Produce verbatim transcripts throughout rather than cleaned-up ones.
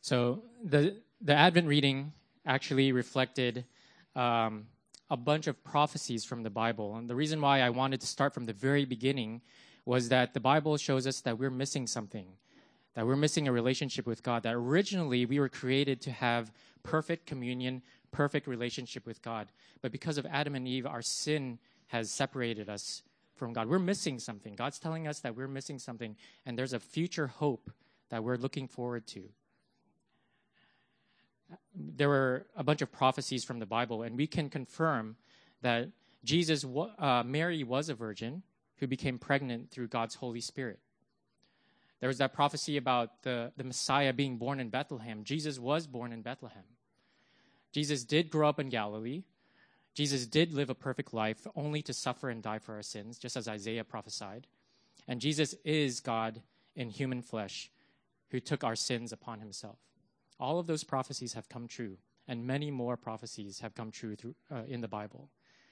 So the the Advent reading actually reflected um, a bunch of prophecies from the Bible. And the reason why I wanted to start from the very beginning was that the Bible shows us that we're missing something, that we're missing a relationship with God, that originally we were created to have perfect communion, perfect relationship with God. But because of Adam and Eve, our sin has separated us from God. We're missing something. God's telling us that we're missing something, and there's a future hope that we're looking forward to. There were a bunch of prophecies from the Bible, and we can confirm that Jesus, uh, Mary was a virgin who became pregnant through God's Holy Spirit. There was that prophecy about the, the Messiah being born in Bethlehem. Jesus was born in Bethlehem. Jesus did grow up in Galilee. Jesus did live a perfect life only to suffer and die for our sins, just as Isaiah prophesied. And Jesus is God in human flesh who took our sins upon himself. All of those prophecies have come true, and many more prophecies have come true through, uh, in the Bible.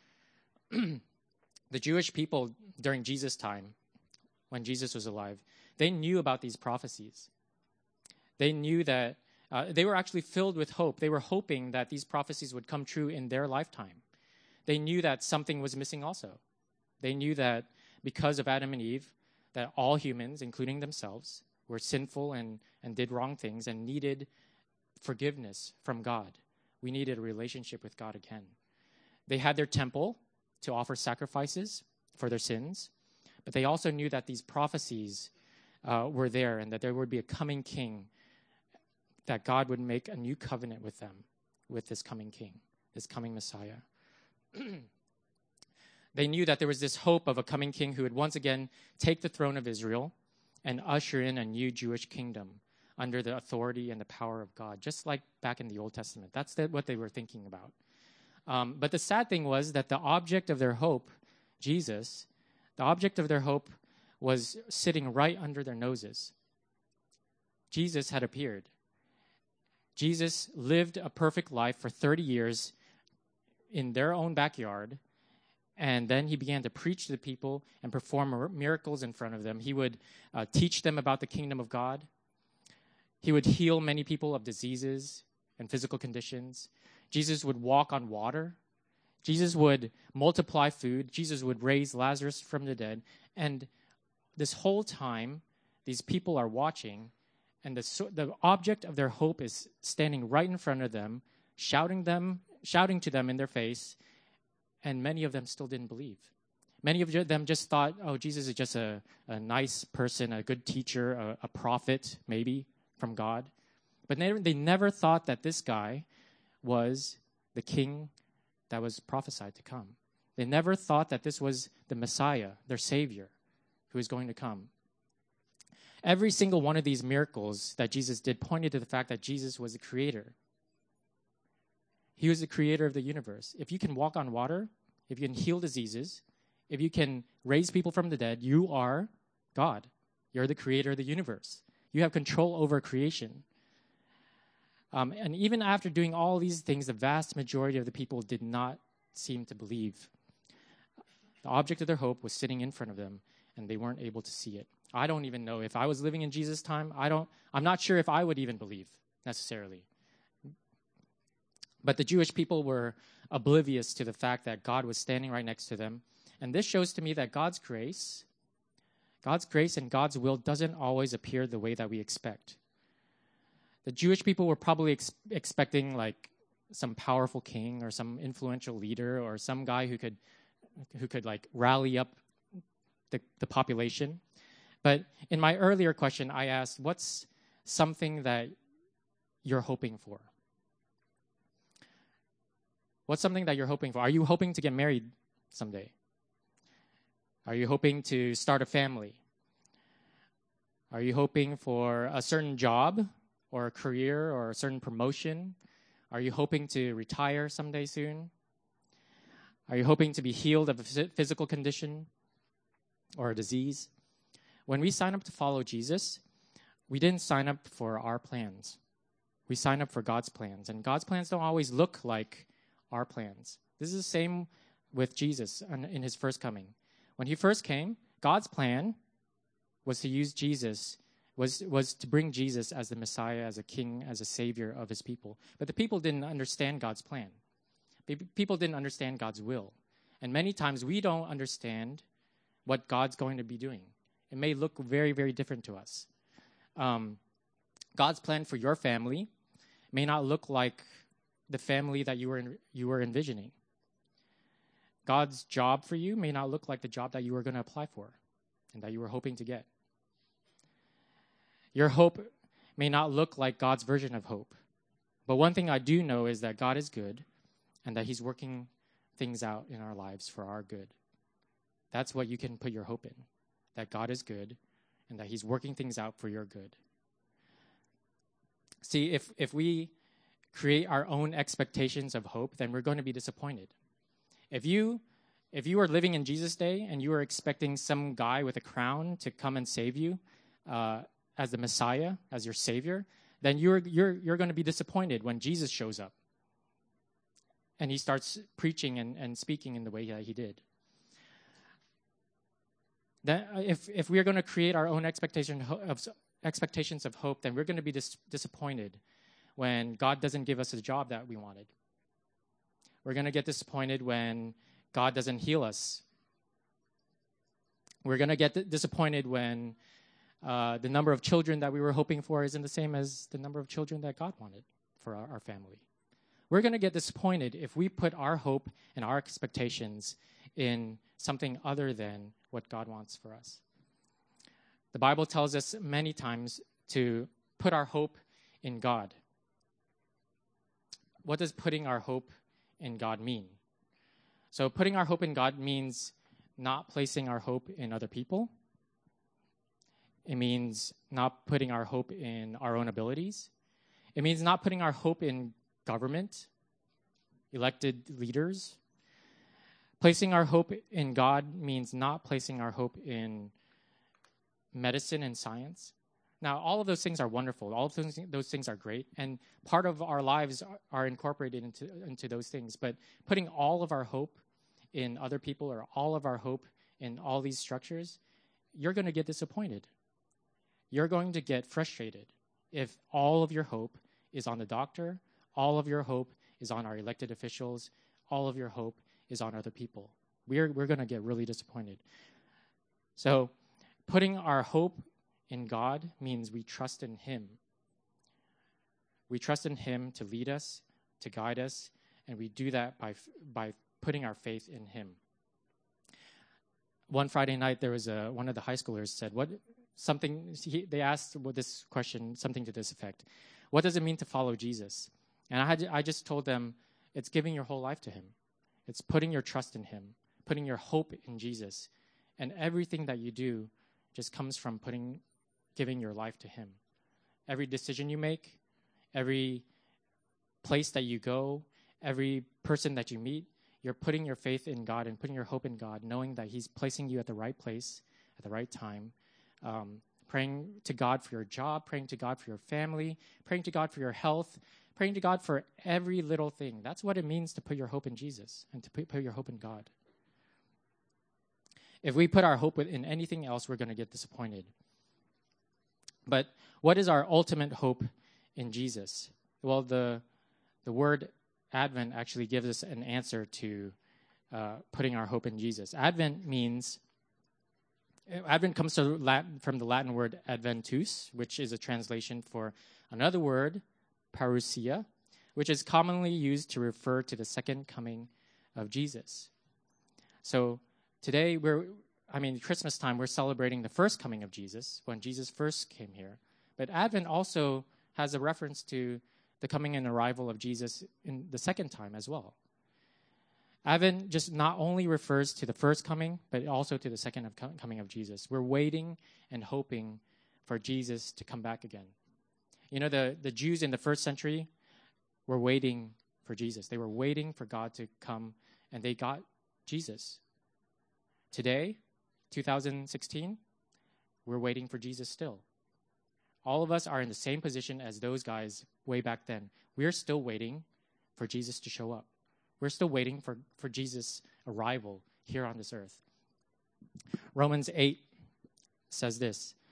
The Jewish people during Jesus' time, when Jesus was alive, they knew about these prophecies. They knew that uh, they were actually filled with hope. They were hoping that these prophecies would come true in their lifetime. They knew that something was missing also. They knew that because of Adam and Eve, that all humans, including themselves, were sinful and, and did wrong things and needed forgiveness from God. We needed a relationship with God again. They had their temple to offer sacrifices for their sins, but they also knew that these prophecies uh, were there and that there would be a coming king, that God would make a new covenant with them, with this coming king, this coming Messiah. They knew that there was this hope of a coming king who would once again take the throne of Israel and usher in a new Jewish kingdom under the authority and the power of God, just like back in the Old Testament. That's the, what they were thinking about. Um, but the sad thing was that the object of their hope, Jesus, the object of their hope was sitting right under their noses. Jesus had appeared. Jesus lived a perfect life for thirty years in their own backyard, and then he began to preach to the people and perform miracles in front of them. He would uh, teach them about the kingdom of God. He would heal many people of diseases and physical conditions. Jesus would walk on water. Jesus would multiply food. Jesus would raise Lazarus from the dead. And this whole time, these people are watching, and the, the object of their hope is standing right in front of them, shouting them, shouting to them in their face, and many of them still didn't believe. Many of them just thought, oh, Jesus is just a, a nice person, a good teacher, a, a prophet, maybe, from God. But they, they never thought that this guy was the king that was prophesied to come. They never thought that this was the Messiah, their Savior, who is going to come. Every single one of these miracles that Jesus did pointed to the fact that Jesus was the creator. He was the creator of the universe. If you can walk on water, if you can heal diseases, if you can raise people from the dead, you are God. You're the creator of the universe. You have control over creation. Um, and even after doing all these things, the vast majority of the people did not seem to believe. The object of their hope was sitting in front of them, and they weren't able to see it. I don't even know if I was living in Jesus' time. I don't. I'm not sure if I would even believe necessarily. But the Jewish people were oblivious to the fact that God was standing right next to them. And this shows to me that God's grace, God's grace and God's will doesn't always appear the way that we expect. The Jewish people were probably ex- expecting like some powerful king or some influential leader or some guy who could who could like rally up the, the population. But in my earlier question, I asked, what's something that you're hoping for? What's something that you're hoping for? Are you hoping to get married someday? Are you hoping to start a family? Are you hoping for a certain job or a career or a certain promotion? Are you hoping to retire someday soon? Are you hoping to be healed of a physical condition or a disease? When we sign up to follow Jesus, we didn't sign up for our plans. We sign up for God's plans. And God's plans don't always look like our plans. This is the same with Jesus in his first coming. When he first came, God's plan was to use Jesus was, was to bring Jesus as the Messiah, as a king, as a savior of his people. But the people didn't understand God's plan. People didn't understand God's will. And many times we don't understand what God's going to be doing. It may look very, very different to us. Um, God's plan for your family may not look like the family that you were in, you were envisioning. God's job for you may not look like the job that you were going to apply for and that you were hoping to get. Your hope may not look like God's version of hope. But one thing I do know is that God is good and that he's working things out in our lives for our good. That's what you can put your hope in, that God is good and that he's working things out for your good. See, if, if we create our own expectations of hope, then we're going to be disappointed. If you if you are living in Jesus' day and you are expecting some guy with a crown to come and save you uh, as the Messiah, as your Savior, then you're you're you're going to be disappointed when Jesus shows up and he starts preaching and, and speaking in the way that he did. Then, if if we are going to create our own expectation of expectations of hope, then we're going to be dis- disappointed when God doesn't give us the job that we wanted. We're going to get disappointed when God doesn't heal us. We're going to get disappointed when uh, the number of children that we were hoping for isn't the same as the number of children that God wanted for our, our family. We're going to get disappointed if we put our hope and our expectations in something other than what God wants for us. The Bible tells us many times to put our hope in God. What does putting our hope in God mean? So putting our hope in God means not placing our hope in other people. It means not putting our hope in our own abilities. It means not putting our hope in government, elected leaders. Placing our hope in God means not placing our hope in medicine and science. Now, all of those things are wonderful. All of those, those things are great. And part of our lives are, are incorporated into, into those things. But putting all of our hope in other people or all of our hope in all these structures, you're going to get disappointed. You're going to get frustrated if all of your hope is on the doctor, all of your hope is on our elected officials, all of your hope is on other people. We're, we're going to get really disappointed. So putting our hope in God means we trust in him. We trust in him to lead us, to guide us, and we do that by by putting our faith in him. One Friday night, there was a one of the high schoolers said, "What something?" He, they asked what this question, something to this effect: "What does it mean to follow Jesus?" And I had I just told them, it's giving your whole life to him. It's putting your trust in him, putting your hope in Jesus, and everything that you do just comes from putting. Giving your life to him. Every decision you make, every place that you go, every person that you meet, you're putting your faith in God and putting your hope in God, knowing that he's placing you at the right place at the right time, um, praying to God for your job, praying to God for your family, praying to God for your health, praying to God for every little thing. That's what it means to put your hope in Jesus and to put, put your hope in God. If we put our hope in anything else, we're going to get disappointed. But what is our ultimate hope in Jesus? Well, the the word Advent actually gives us an answer to uh, putting our hope in Jesus. Advent means, Advent comes to Latin, from the Latin word adventus, which is a translation for another word, parousia, which is commonly used to refer to the second coming of Jesus. So today we're I mean, Christmas time, we're celebrating the first coming of Jesus, when Jesus first came here. But Advent also has a reference to the coming and arrival of Jesus in the second time as well. Advent just not only refers to the first coming, but also to the second of coming of Jesus. We're waiting and hoping for Jesus to come back again. You know, the, the Jews in the first century were waiting for Jesus. They were waiting for God to come, and they got Jesus. Today, two thousand sixteen, we're waiting for Jesus still. All of us are in the same position as those guys way back then. We're still waiting for Jesus to show up. We're still waiting for, for Jesus' arrival here on this earth. Romans eight says this: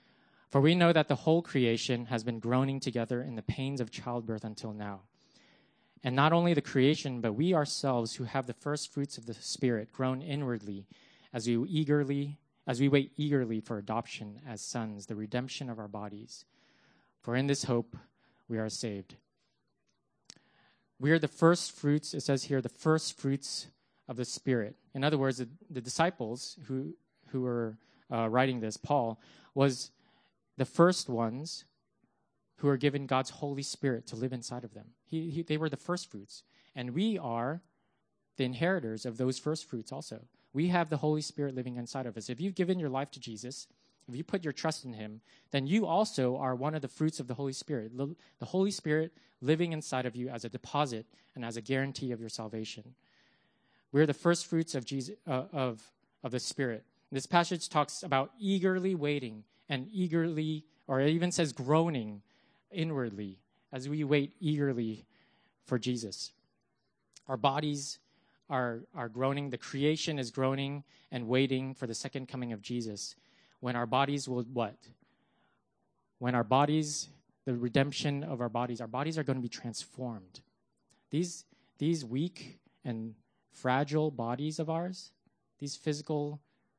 For we know that the whole creation has been groaning together in the pains of childbirth until now. And not only the creation, but we ourselves who have the first fruits of the Spirit groan inwardly as we eagerly, as we wait eagerly for adoption as sons, the redemption of our bodies. For in this hope we are saved. We are the first fruits, it says here, the first fruits of the Spirit. In other words, the, the disciples who, who were uh, writing this, Paul, was the first ones who are given God's Holy Spirit to live inside of them. He, he, they were the first fruits. And we are the inheritors of those first fruits also. We have the Holy Spirit living inside of us. If you've given your life to Jesus, if you put your trust in him, then you also are one of the fruits of the Holy Spirit. The Holy Spirit living inside of you as a deposit and as a guarantee of your salvation. We're the first fruits of Jesus, uh, of, of the Spirit. This passage talks about eagerly waiting and eagerly, or it even says groaning inwardly as we wait eagerly for Jesus. Our bodies are, are groaning. The creation is groaning and waiting for the second coming of Jesus. When our bodies will what? When our bodies, the redemption of our bodies, our bodies are going to be transformed. These, these weak and fragile bodies of ours, these physical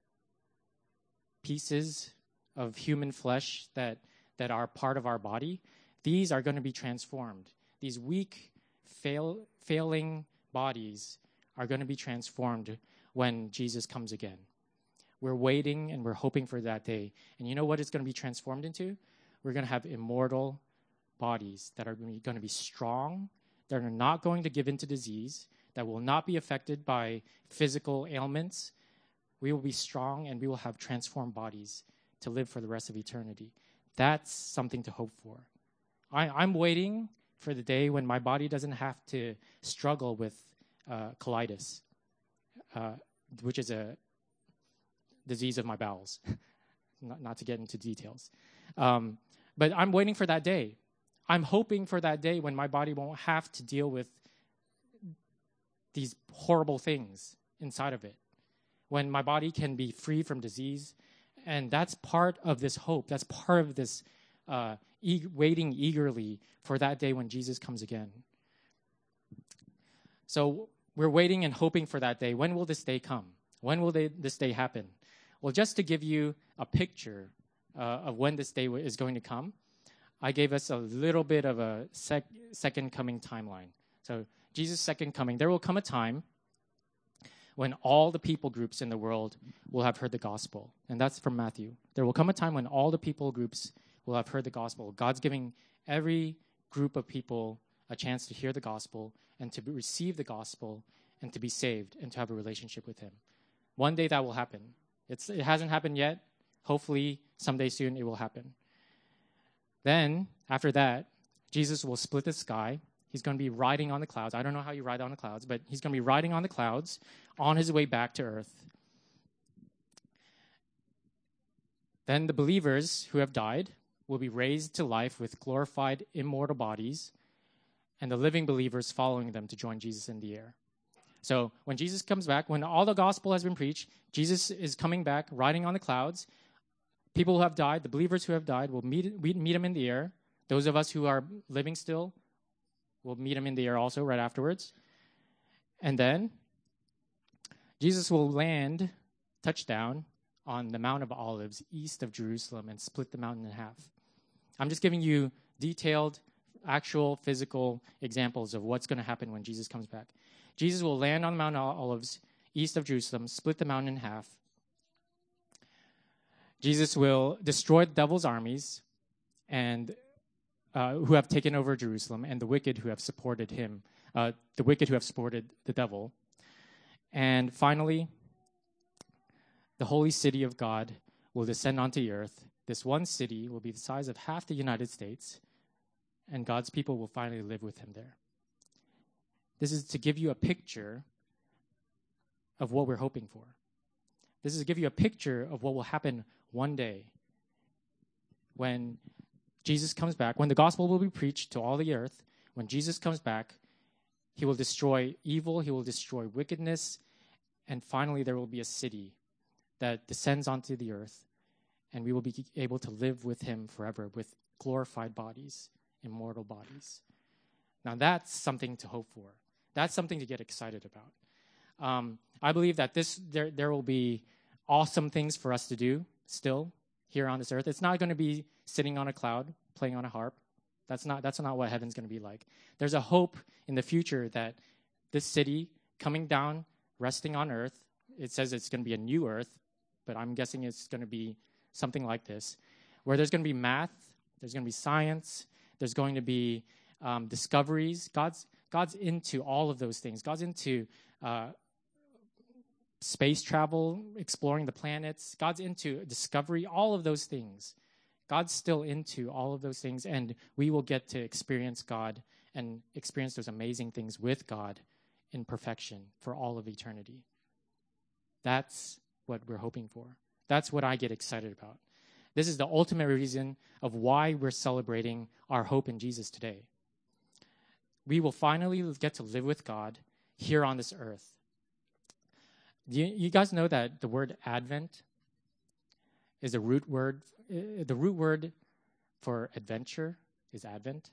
pieces of human flesh that, that are part of our body, these are going to be transformed. These weak, fail, failing bodies are going to be transformed when Jesus comes again. We're waiting and we're hoping for that day. And you know what it's going to be transformed into? We're going to have immortal bodies that are going to be strong, that are not going to give into disease, that will not be affected by physical ailments. We will be strong and we will have transformed bodies to live for the rest of eternity. That's something to hope for. I, I'm waiting for the day when my body doesn't have to struggle with uh, colitis, uh, which is a disease of my bowels, not, not to get into details. Um, but I'm waiting for that day. I'm hoping for that day when my body won't have to deal with these horrible things inside of it, when my body can be free from disease. And that's part of this hope. That's part of this uh, e- waiting eagerly for that day when Jesus comes again. So we're waiting and hoping for that day. When will this day come? When will they, this day happen? Well, just to give you a picture uh, of when this day w- is going to come, I gave us a little bit of a sec- second coming timeline. So Jesus' second coming, there will come a time when all the people groups in the world will have heard the gospel. And that's from Matthew. There will come a time when all the people groups will have heard the gospel. God's giving every group of people a chance to hear the gospel and to receive the gospel and to be saved and to have a relationship with him. One day that will happen. It's, it hasn't happened yet. Hopefully, someday soon it will happen. Then, after that, Jesus will split the sky. He's going to be riding on the clouds. I don't know how you ride on the clouds, but he's going to be riding on the clouds on his way back to earth. Then the believers who have died will be raised to life with glorified, immortal bodies, and the living believers following them to join Jesus in the air. So when Jesus comes back, when all the gospel has been preached, Jesus is coming back, riding on the clouds. People who have died, the believers who have died, will meet, meet him in the air. Those of us who are living still will meet him in the air also right afterwards. And then Jesus will land, touchdown, on the Mount of Olives east of Jerusalem and split the mountain in half. I'm just giving you detailed, actual, physical examples of what's going to happen when Jesus comes back. Jesus will land on the Mount of Olives east of Jerusalem, split the mountain in half. Jesus will destroy the devil's armies and uh, who have taken over Jerusalem, and the wicked who have supported him, uh, the wicked who have supported the devil. And finally, the holy city of God will descend onto the earth. This one city will be the size of half the United States, and God's people will finally live with him there. This is to give you a picture of what we're hoping for. This is to give you a picture of what will happen one day when Jesus comes back, when the gospel will be preached to all the earth. When Jesus comes back, he will destroy evil, he will destroy wickedness, and finally there will be a city that descends onto the earth, and we will be able to live with him forever with glorified bodies, immortal bodies. Now that's something to hope for. That's something to get excited about. Um, I believe that this there there will be awesome things for us to do still here on this earth. It's not going to be sitting on a cloud playing on a harp. That's not that's not what heaven's going to be like. There's a hope in the future that this city coming down, resting on earth, it says it's going to be a new earth, but I'm guessing it's going to be something like this, where there's going to be math, there's going to be science, there's going to be um, discoveries. God's God's into all of those things. God's into uh, space travel, exploring the planets. God's into discovery, all of those things. God's still into all of those things, and we will get to experience God and experience those amazing things with God in perfection for all of eternity. That's what we're hoping for. That's what I get excited about. This is the ultimate reason of why we're celebrating our hope in Jesus today. We will finally get to live with God here on this earth. Do you, you guys know that the word Advent is a root word? Uh, the root word for adventure is Advent.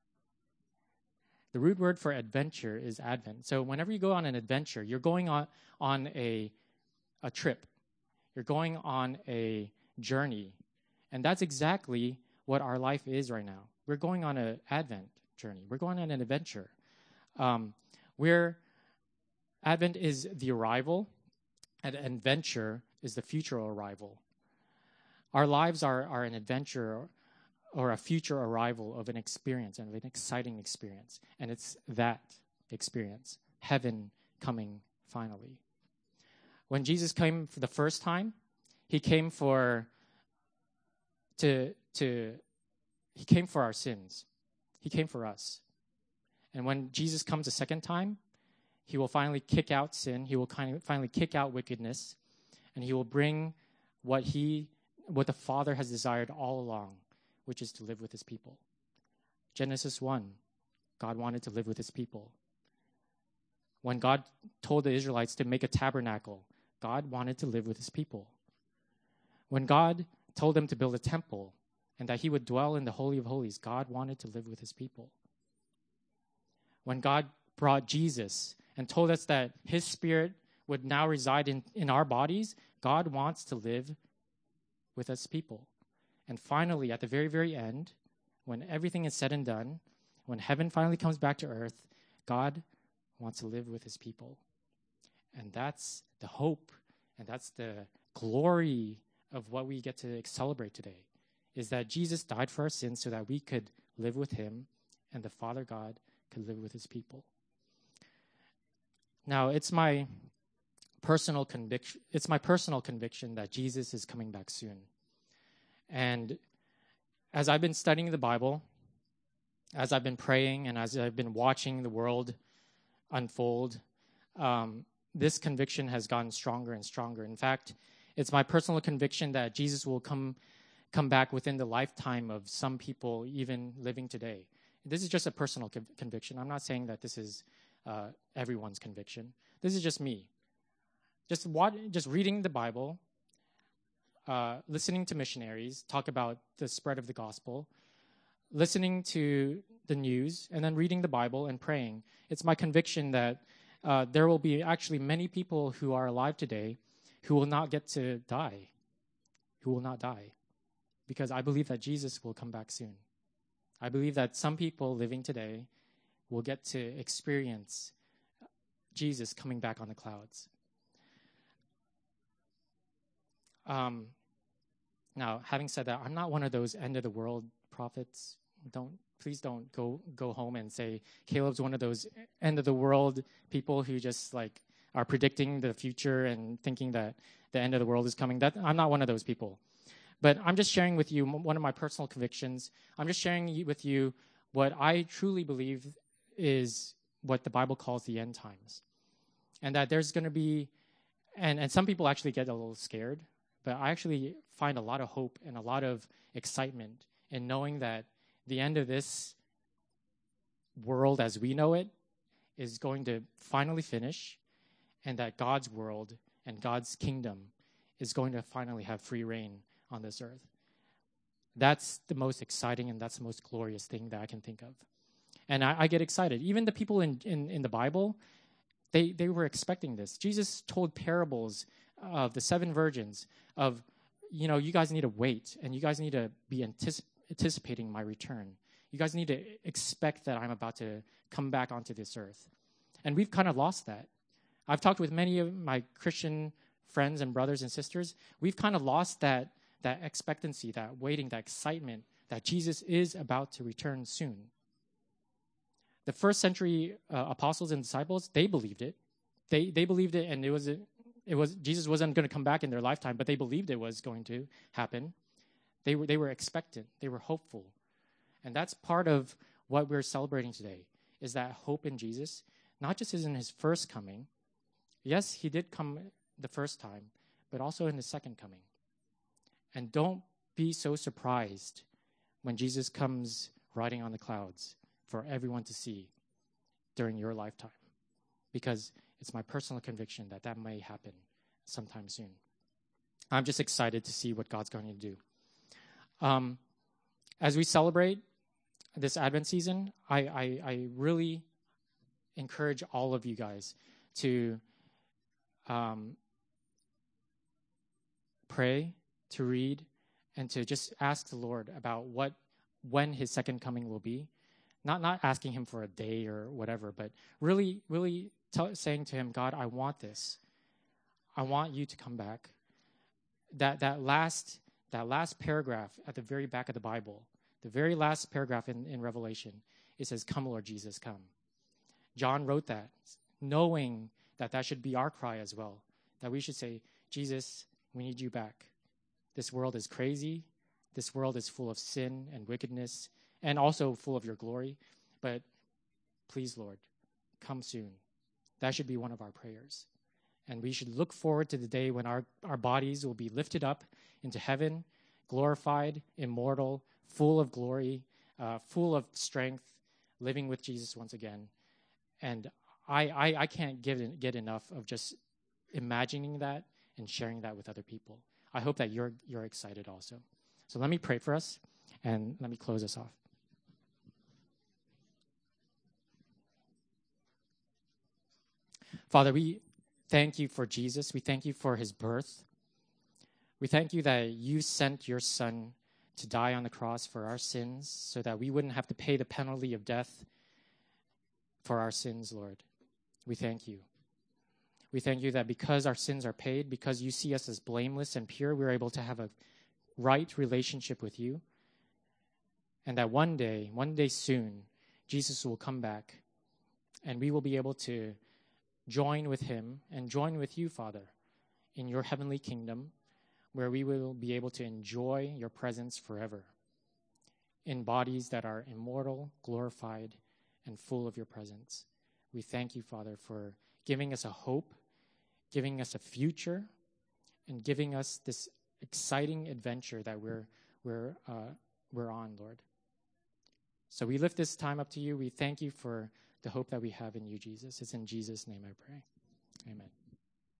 The root word for adventure is Advent. So whenever you go on an adventure, you're going on, on a, a trip. You're going on a journey. And that's exactly what our life is right now. We're going on an Advent journey. We're going on an adventure. Um, we're, Advent is the arrival, and adventure is the future arrival. Our lives are, are an adventure or a future arrival of an experience, and of an exciting experience. And it's that experience, heaven coming finally. When Jesus came for the first time, he came for to to he came for our sins. He came for us. And when Jesus comes a second time, he will finally kick out sin. He will kind of finally kick out wickedness, and he will bring what he what the Father has desired all along, which is to live with his people. Genesis one, God wanted to live with his people. When God told the Israelites to make a tabernacle, God wanted to live with his people. When God told them to build a temple and that he would dwell in the Holy of Holies, God wanted to live with his people. When God brought Jesus and told us that his spirit would now reside in, in our bodies, God wants to live with his people. And finally, at the very, very end, when everything is said and done, when heaven finally comes back to earth, God wants to live with his people. And that's the hope, and that's the glory of what we get to celebrate today, is that Jesus died for our sins so that we could live with him and the Father God could live with his people. Now, it's my personal conviction, it's my personal conviction that Jesus is coming back soon. And as I've been studying the Bible, as I've been praying, and as I've been watching the world unfold, um, this conviction has gotten stronger and stronger. In fact, it's my personal conviction that Jesus will come come back within the lifetime of some people even living today. This is just a personal conv- conviction. I'm not saying that this is uh, everyone's conviction. This is just me. Just what, just reading the Bible, uh, listening to missionaries talk about the spread of the gospel, listening to the news, and then reading the Bible and praying. It's my conviction that uh, there will be actually many people who are alive today who will not get to die, who will not die, because I believe that Jesus will come back soon. I believe that some people living today will get to experience Jesus coming back on the clouds. Um, now, having said that, I'm not one of those end-of-the-world prophets. Don't please don't go go home and say Caleb's one of those end-of-the-world people who just like are predicting the future and thinking that the end of the world is coming. That I'm not one of those people. But I'm just sharing with you one of my personal convictions. I'm just sharing with you what I truly believe is what the Bible calls the end times. And that there's going to be, and, and some people actually get a little scared, but I actually find a lot of hope and a lot of excitement in knowing that the end of this world as we know it is going to finally finish, and that God's world and God's kingdom is going to finally have free reign on this earth. That's the most exciting and that's the most glorious thing that I can think of. And I, I get excited. Even the people in, in, in the Bible, they, they were expecting this. Jesus told parables of the seven virgins of, you know, you guys need to wait and you guys need to be anticip- anticipating my return. You guys need to expect that I'm about to come back onto this earth. And we've kind of lost that. I've talked with many of my Christian friends and brothers and sisters. We've kind of lost that, that expectancy, that waiting, that excitement that Jesus is about to return soon. The first century uh, apostles and disciples, they believed it. They they believed it, and it was a, it was Jesus wasn't going to come back in their lifetime, but they believed it was going to happen. They were they were expectant. They were hopeful, and that's part of what we're celebrating today. Is that hope in Jesus, not just in his first coming. Yes, he did come the first time, but also in his second coming. And don't be so surprised when Jesus comes riding on the clouds for everyone to see during your lifetime, because it's my personal conviction that that may happen sometime soon. I'm just excited to see what God's going to do. Um, as we celebrate this Advent season, I, I, I really encourage all of you guys to um, pray, to read, and to just ask the Lord about what, when his second coming will be. Not not asking him for a day or whatever, but really, really t- saying to him, God, I want this. I want you to come back. That that last that last paragraph at the very back of the Bible, the very last paragraph in, in Revelation, it says, "Come, Lord Jesus, come." John wrote that, knowing that that should be our cry as well, that we should say, Jesus, we need you back. This world is crazy. This world is full of sin and wickedness, and also full of your glory. But please, Lord, come soon. That should be one of our prayers. And we should look forward to the day when our, our bodies will be lifted up into heaven, glorified, immortal, full of glory, uh, full of strength, living with Jesus once again. And I, I, I can't get, get enough of just imagining that and sharing that with other people. I hope that you're you're excited also. So let me pray for us, and let me close us off. Father, we thank you for Jesus. We thank you for his birth. We thank you that you sent your son to die on the cross for our sins so that we wouldn't have to pay the penalty of death for our sins, Lord. We thank you. We thank you that because our sins are paid, because you see us as blameless and pure, we're able to have a right relationship with you. And that one day, one day soon, Jesus will come back and we will be able to join with him and join with you, Father, in your heavenly kingdom, where we will be able to enjoy your presence forever in bodies that are immortal, glorified, and full of your presence. We thank you, Father, for giving us a hope, giving us a future, and giving us this exciting adventure that we're we're uh, we're on, Lord. So we lift this time up to you. We thank you for the hope that we have in you, Jesus. It's in Jesus' name I pray. Amen.